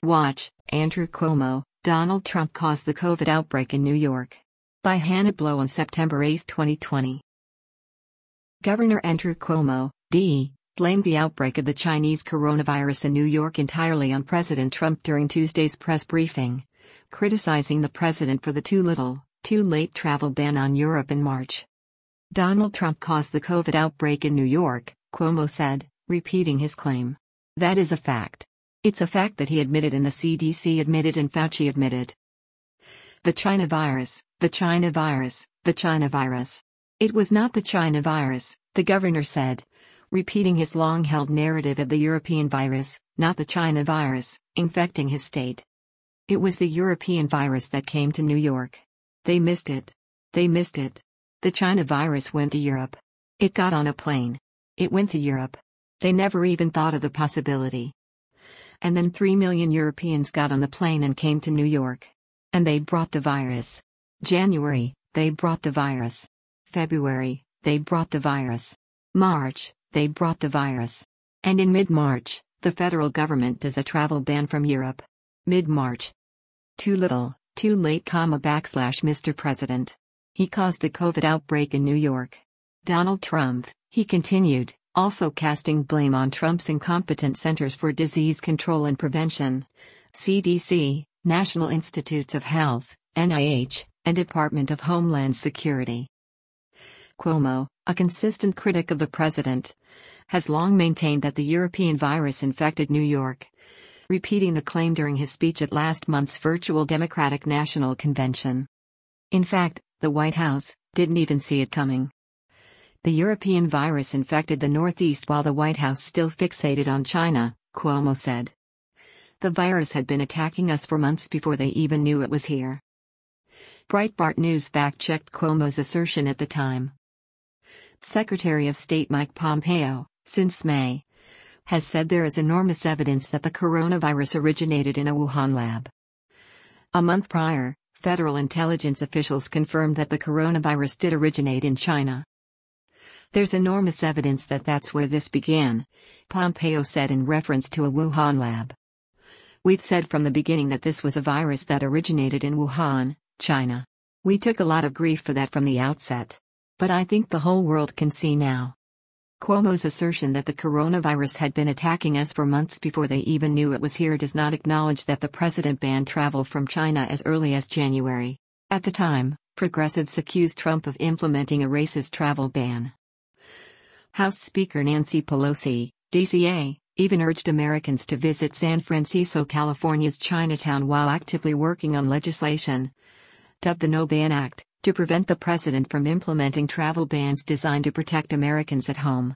Watch, Andrew Cuomo, Donald Trump caused the COVID outbreak in New York. By Hannah Blow on September 8, 2020. Governor Andrew Cuomo, D., blamed the outbreak of the Chinese coronavirus in New York entirely on President Trump during Tuesday's press briefing, criticizing the president for the too little, too late travel ban on Europe in March. Donald Trump caused the COVID outbreak in New York, Cuomo said, repeating his claim. That is a fact. It's a fact that he admitted and the CDC admitted and Fauci admitted. The China virus, the China virus, the China virus. It was not the China virus, the governor said, repeating his long-held narrative of the European virus, not the China virus, infecting his state. It was the European virus that came to New York. They missed it. They missed it. The China virus went to Europe. It got on a plane. It went to Europe. They never even thought of the possibility. And then 3 million Europeans got on the plane and came to New York. And they brought the virus. January, they brought the virus. February, they brought the virus. March, they brought the virus. And in mid-March, the federal government does a travel ban from Europe. Mid-March. Too little, too late, Mr. President. He caused the COVID outbreak in New York. Donald Trump, he continued, also casting blame on Trump's incompetent Centers for Disease Control and Prevention, CDC, National Institutes of Health, NIH, and Department of Homeland Security. Cuomo, a consistent critic of the president, has long maintained that the European virus infected New York, repeating the claim during his speech at last month's virtual Democratic National Convention. In fact, the White House didn't even see it coming. The European virus infected the Northeast while the White House still fixated on China, Cuomo said. The virus had been attacking us for months before they even knew it was here. Breitbart News fact-checked Cuomo's assertion at the time. Secretary of State Mike Pompeo, since May, has said there is enormous evidence that the coronavirus originated in a Wuhan lab. A month prior, federal intelligence officials confirmed that the coronavirus did originate in China. There's enormous evidence that that's where this began, Pompeo said in reference to a Wuhan lab. We've said from the beginning that this was a virus that originated in Wuhan, China. We took a lot of grief for that from the outset. But I think the whole world can see now. Cuomo's assertion that the coronavirus had been attacking us for months before they even knew it was here does not acknowledge that the president banned travel from China as early as January. At the time, progressives accused Trump of implementing a racist travel ban. House Speaker Nancy Pelosi, DCA, even urged Americans to visit San Francisco, California's Chinatown while actively working on legislation, dubbed the No Ban Act, to prevent the president from implementing travel bans designed to protect Americans at home.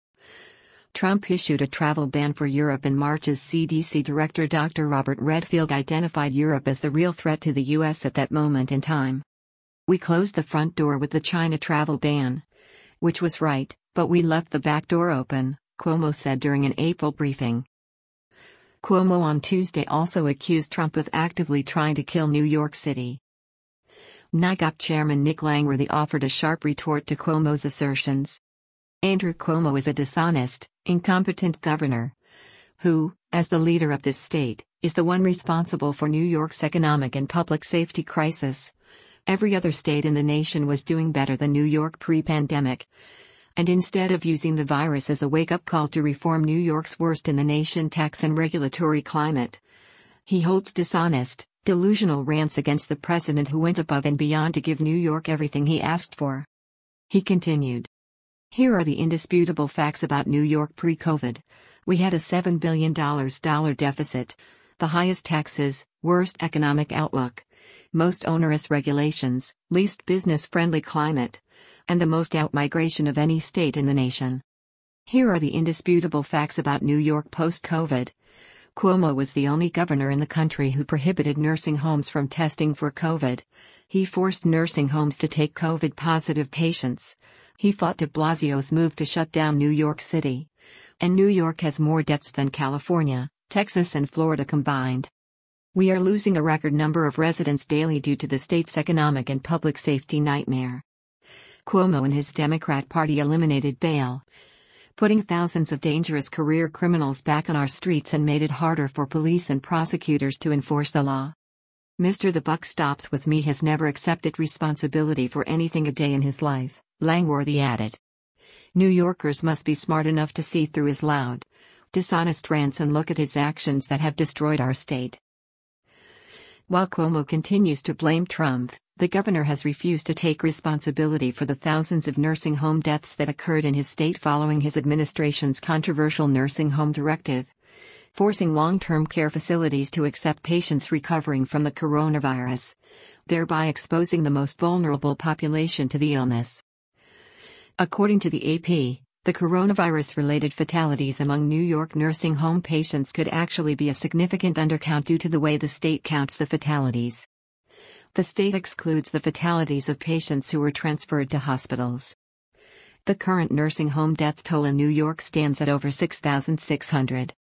Trump issued a travel ban for Europe in March as CDC Director Dr. Robert Redfield identified Europe as the real threat to the U.S. at that moment in time. We closed the front door with the China travel ban, which was right, but we left the back door open, Cuomo said during an April briefing. Cuomo on Tuesday also accused Trump of actively trying to kill New York City. NIGOP Chairman Nick Langworthy offered a sharp retort to Cuomo's assertions. Andrew Cuomo is a dishonest, incompetent governor who, as the leader of this state, is the one responsible for New York's economic and public safety crisis. Every other state in the nation was doing better than New York pre-pandemic. And instead of using the virus as a wake-up call to reform New York's worst in the nation tax and regulatory climate, he holds dishonest, delusional rants against the president who went above and beyond to give New York everything he asked for. He continued. Here are the indisputable facts about New York pre-COVID. We had a $7 billion deficit, the highest taxes, worst economic outlook, most onerous regulations, least business-friendly climate, and the most outmigration of any state in the nation. Here are the indisputable facts about New York post-COVID. Cuomo was the only governor in the country who prohibited nursing homes from testing for COVID. He forced nursing homes to take COVID-positive patients. He fought de Blasio's move to shut down New York City. And New York has more deaths than California, Texas and Florida combined. We are losing a record number of residents daily due to the state's economic and public safety nightmare. Cuomo and his Democrat Party eliminated bail putting thousands of dangerous career criminals back on our streets and made it harder for police and prosecutors to enforce the law. Mr. The Buck Stops With Me has never accepted responsibility for anything a day in his life, Langworthy added. New Yorkers must be smart enough to see through his loud, dishonest rants and look at his actions that have destroyed our state. While Cuomo continues to blame Trump, the governor has refused to take responsibility for the thousands of nursing home deaths that occurred in his state following his administration's controversial nursing home directive, forcing long-term care facilities to accept patients recovering from the coronavirus, thereby exposing the most vulnerable population to the illness. According to the AP, the coronavirus-related fatalities among New York nursing home patients could actually be a significant undercount due to the way the state counts the fatalities. The state excludes the fatalities of patients who were transferred to hospitals. The current nursing home death toll in New York stands at over 6,600.